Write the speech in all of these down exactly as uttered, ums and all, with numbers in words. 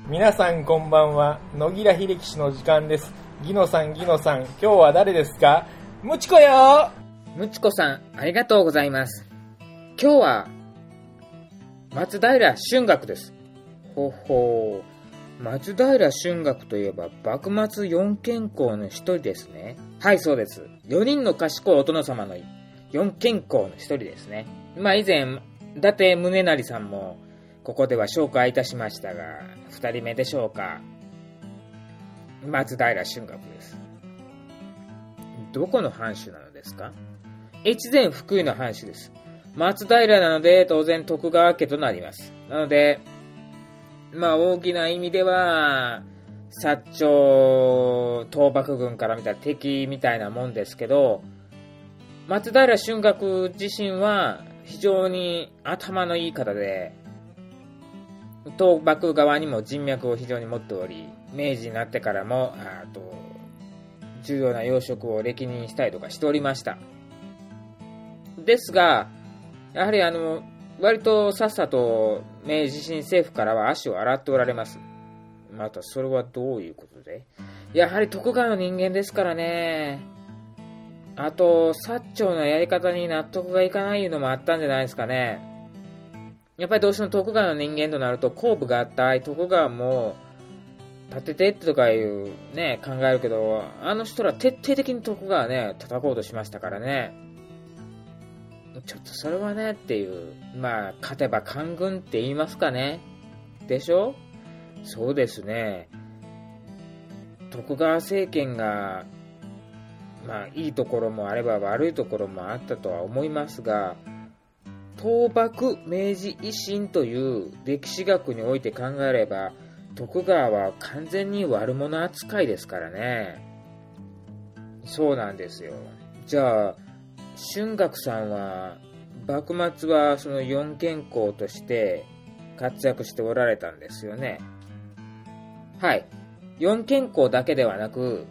皆さんこんばんは。野木良秀樹氏の時間です。ギノさんギノさん、今日は誰ですか？ムチコよ。 ムチコさん、ありがとうございます。今日は松平春岳です。ほほう、松平春岳といえば幕末四賢公の一人ですね。はい、そうです。よにんの賢いお殿様の四賢公の一人ですね。まあ以前伊達宗成さんもここでは紹介いたしましたが、二人目でしょうか。松平春岳です。どこの藩主なのですか？越前福井の藩主です。松平なので当然徳川家となります。なのでまあ大きな意味では薩長倒幕軍から見たら敵みたいなもんですけど、松平春岳自身は非常に頭のいい方で、倒幕側にも人脈を非常に持っており、明治になってからもあと重要な要職を歴任したりとかしておりました。ですがやはりあの割とさっさと明治新政府からは足を洗っておられます。またそれはどういうことで？やはり徳川の人間ですからね。あと薩長のやり方に納得がいかないのもあったんじゃないですかね。やっぱりどうしても徳川の人間となると公武合体、徳川も立ててってとかいうね考えるけど、あの人ら徹底的に徳川ね叩こうとしましたからね。ちょっとそれはねっていう、まあ勝てば官軍って言いますかね。でしょ？そうですね。徳川政権がまあいいところもあれば悪いところもあったとは思いますが、倒幕明治維新という歴史学において考えれば徳川は完全に悪者扱いですからね。そうなんですよ。じゃあ春岳さんは幕末はその四賢公として活躍しておられたんですよね。はい、四賢公だけではなく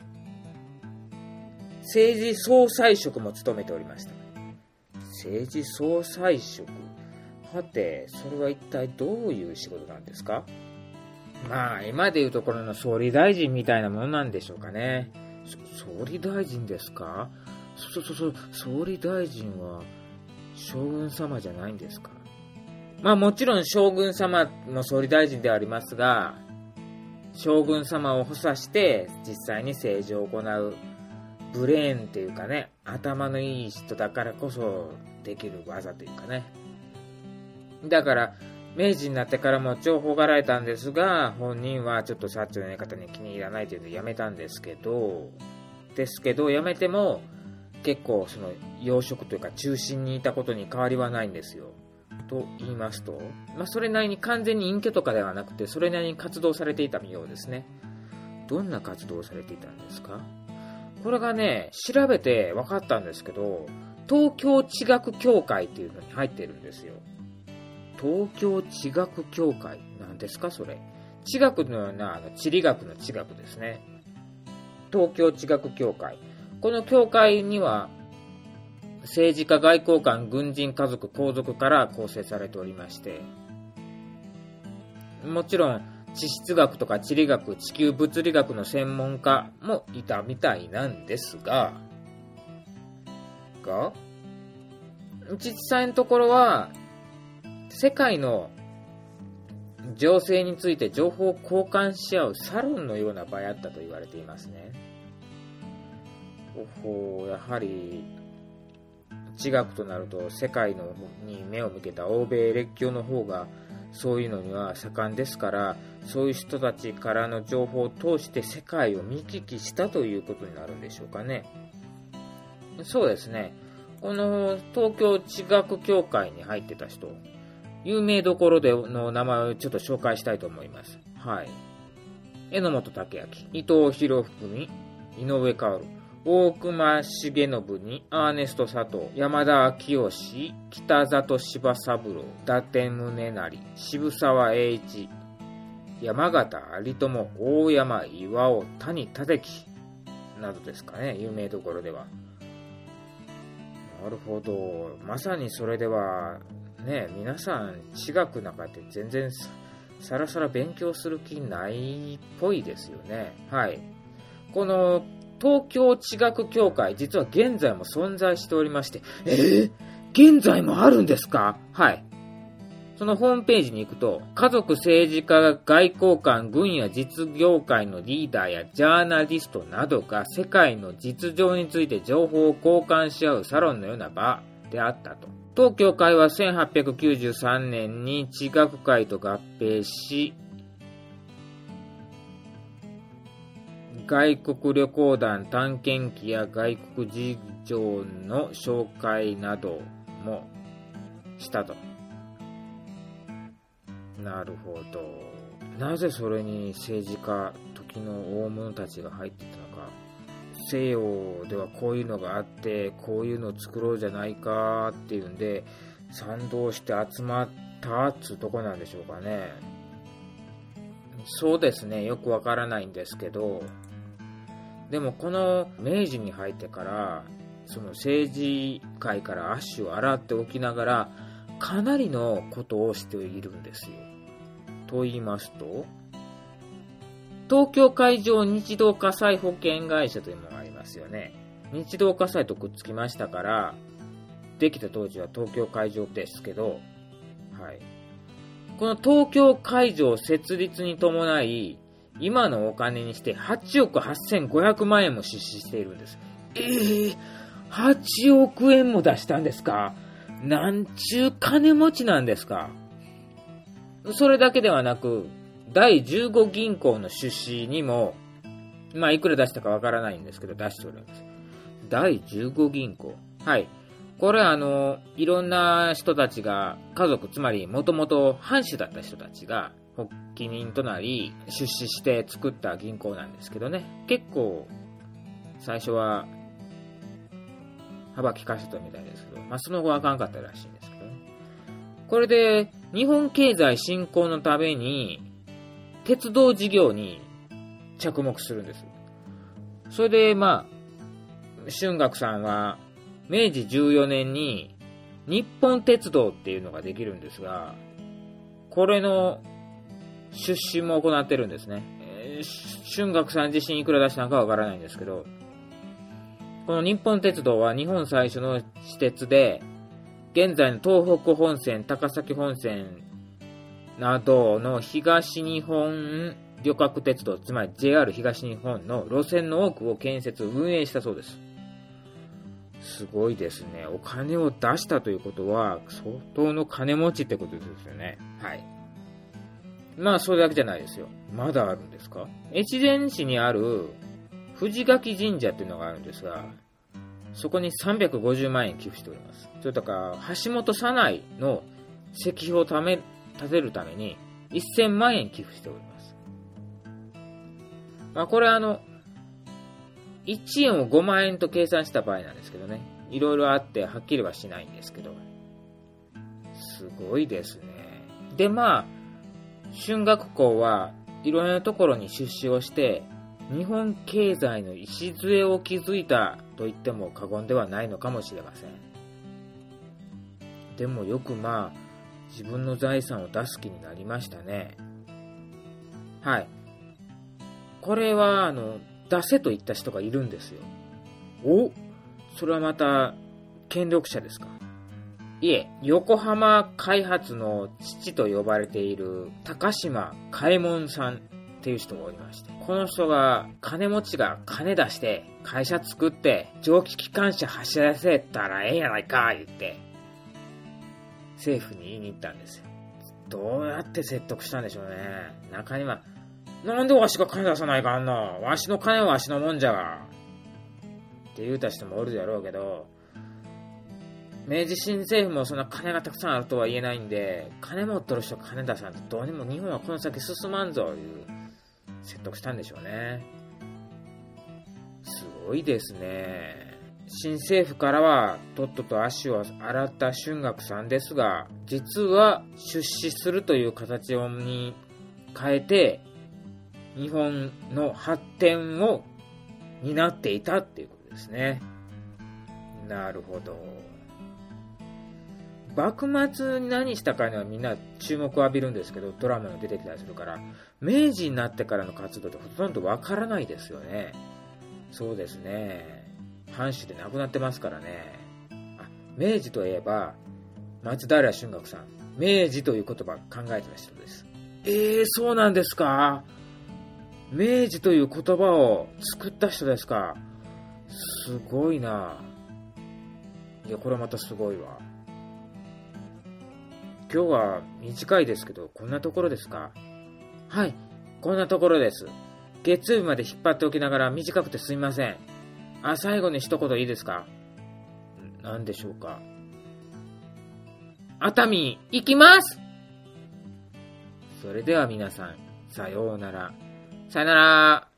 政治総裁職も務めておりました。政治総裁職、はてそれは一体どういう仕事なんですか？まあ今でいうところの総理大臣みたいなものなんでしょうかね。総理大臣ですか？そうそうそう、総理大臣は将軍様じゃないんですか？まあもちろん将軍様の総理大臣ではありますが、将軍様を補佐して実際に政治を行うブレーンっていうかね、頭のいい人だからこそできる技というかね。だから明治になってからも重宝がられたんですが、本人はちょっと薩長のやり方に気に入らないというので辞めたんですけどですけど辞めても結構その要職というか中心にいたことに変わりはないんですよ。と言いますと、まあ、それなりに完全に隠居とかではなくてそれなりに活動されていたようですね。どんな活動をされていたんですか？これがね調べて分かったんですけど、東京地学協会っていうのに入っているんですよ。東京地学協会なんですかそれ？地学のようなあの地理学の地学ですね。東京地学協会、この協会には政治家、外交官、軍人、家族、皇族から構成されておりまして、もちろん地質学とか地理学、地球物理学の専門家もいたみたいなんですがが実際のところは世界の情勢について情報を交換し合うサロンのような場やったと言われていますね。ほほ、やはり地学となると世界のに目を向けた欧米列強の方がそういうのには盛んですから、そういう人たちからの情報を通して世界を見聞きしたということになるんでしょうかね。そうですね、この東京地学協会に入ってた人、有名どころでの名前をちょっと紹介したいと思います。はい。榎本武明、伊藤博文、井上薫、大隈重信にアーネスト佐藤、山田昭義、北里柴三郎、伊達宗成、渋沢栄一、山形有朋、大山巌、谷立樹などですかね、有名どころでは。なるほど、まさにそれではね、皆さん地学の中で全然さらさら勉強する気ないっぽいですよね。はい。この東京地学協会、実は現在も存在しておりまして、えー、現在もあるんですか？はい。そのホームページに行くと、家族、政治家、外交官、軍や実業界のリーダーやジャーナリストなどが世界の実情について情報を交換し合うサロンのような場であったと。当協会はせんはっぴゃくきゅうじゅうさんねんに地学会と合併し、外国旅行団、探検記や外国事情の紹介などもしたと。なるほど。なぜそれに政治家、時の大物たちが入っていたのか。西洋ではこういうのがあって、こういうのを作ろうじゃないかっていうんで、賛同して集まったっつうとこなんでしょうかね。そうですね、よくわからないんですけど、でもこの明治に入ってから、その政治界から足を洗っておきながら、かなりのことをしているんですよ。と言いますと、東京海上日動火災保険会社というものがありますよね。日動火災とくっつきましたから、できた当時は東京海上ですけど、はい。この東京海上設立に伴い、今のお金にしてはちおくはっせんごひゃくまんえんも出資しているんです。えー、はちおくえんも出したんですか？なんちゅう金持ちなんですか？それだけではなく、だいじゅうご銀行の出資にも、まあいくら出したかわからないんですけど出しております。だいじゅうご銀行。はい。これはあの、いろんな人たちが、家族、つまりもともと藩主だった人たちが、発起人となり、出資して作った銀行なんですけどね。結構、最初は、幅利かせたみたいですけど、まあその後はあかんかったらしいんですけどね。これで、日本経済振興のために、鉄道事業に着目するんです。それで、まあ、春岳さんは、明治じゅうよねんに日本鉄道っていうのができるんですが、これの出資も行ってるんですね。えー、春岳さん自身いくら出したのかわからないんですけど、この日本鉄道は日本最初の私鉄で、現在の東北本線、高崎本線などの東日本旅客鉄道、つまり ジェイアール 東日本の路線の多くを建設、運営したそうです。すごいですね。お金を出したということは、相当の金持ちってことですよね。はい。まあ、それだけじゃないですよ。まだあるんですか？越前市にある藤垣神社っていうのがあるんですが、そこにさんびゃくごじゅうまんえん寄付しております。それとか、橋本左内の石碑をため建てるためにせんまんえん寄付しております。まあ、これあの、いちえんをごまんえんと計算した場合なんですけどね。いろいろあってはっきりはしないんですけど。すごいですね。で、まあ、春岳校はいろんなところに出資をして、日本経済の礎を築いたと言っても過言ではないのかもしれません。でもよくまあ、自分の財産を出す気になりましたね。はい。これは、あの、出せと言った人がいるんですよ。お？それはまた、権力者ですか？いえ、横浜開発の父と呼ばれている高島嘉右衛門さんっていう人がおりまして、この人が金持ちが金出して会社作って蒸気機関車走らせたらええやないか言って政府に言いに行ったんですよ。どうやって説得したんでしょうね。中にはなんでわしが金出さないかんの？わしの金はわしのもんじゃが。って言うた人もおるやろうけど、明治新政府もそんな金がたくさんあるとは言えないんで、金持っとる人が金出さんとどうにも日本はこの先進まんぞいう説得したんでしょうね。すごいですね。新政府からはとっとと足を洗った春岳さんですが、実は出資するという形に変えて、日本の発展を担っていたっていうことですね。なるほど。 幕末に何したかにはみんな注目を浴びるんですけど、ドラマに出てきたりするから、明治になってからの活動ってほとんどわからないですよね。そうですね。藩主で亡くなってますからね。あ、明治といえば、松平春岳さん、明治という言葉を考えてた人です。えー、そうなんですか？明治という言葉を作った人ですか？すごいな。いや、これまたすごいわ。今日は短いですけど、こんなところですか？はい、こんなところです。月曜日まで引っ張っておきながら短くてすみません。あ、最後に一言いいですか？何でしょうか？熱海行きます。それでは皆さん、さようなら。さよなら。